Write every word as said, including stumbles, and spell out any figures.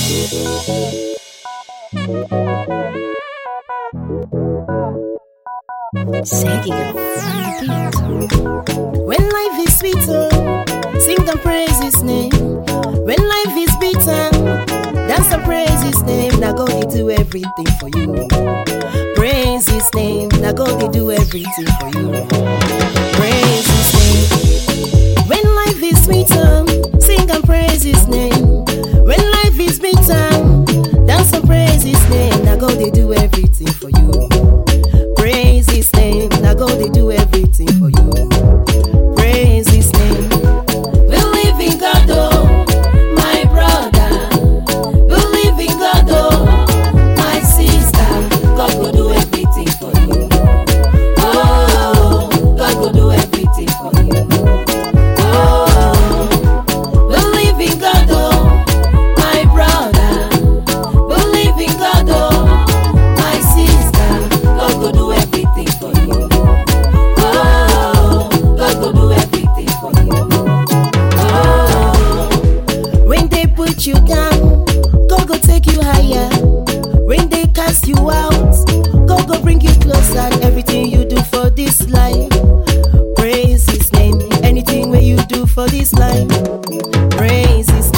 When life is sweeter, sing and praise His name. When life is bitter, dance and praise His name. Now God will do everything for you. Praise His name. Now God will do everything for you. Praise His name. When life is sweeter, sing and praise His name. When life is bitter, dance and praise His name. Now God will do everything for you. Praise His name. Now God will do everything for you. Praise His name. Believe in God, oh, my brother. Believe in God, oh, my sister. God will do everything for you. Oh, God will do everything for you. Oh, believe in God, oh, my brother. Believe in God, oh, my sister. God will do everything for you. Oh, God will do everything for you. Oh, when they put you down, God will take you higher. When they cast you out, God will bring you closer. Everything you do for this life, praise His name. Anything where you do for this life, praise His name.